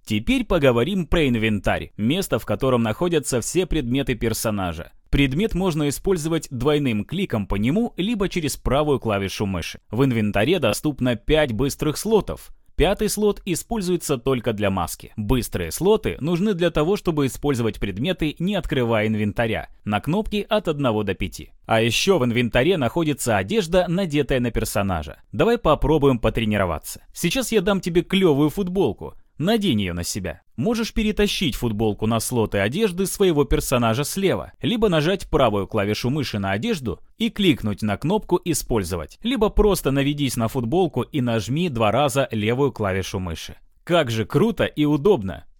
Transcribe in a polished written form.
Теперь поговорим про инвентарь, место, в котором находятся все предметы персонажа. Предмет можно использовать двойным кликом по нему, либо через правую клавишу мыши. В инвентаре доступно 5 быстрых слотов. 5-й слот используется только для маски. Быстрые слоты нужны для того, чтобы использовать предметы, не открывая инвентаря, на кнопки от 1 до 5. А еще в инвентаре находится одежда, надетая на персонажа. Давай попробуем потренироваться. Сейчас я дам тебе клевую футболку. Надень ее на себя. Можешь перетащить футболку на слоты одежды своего персонажа слева, либо нажать правую клавишу мыши на одежду и кликнуть на кнопку «Использовать», либо просто наведись на футболку и нажми 2 раза левую клавишу мыши. Как же круто и удобно!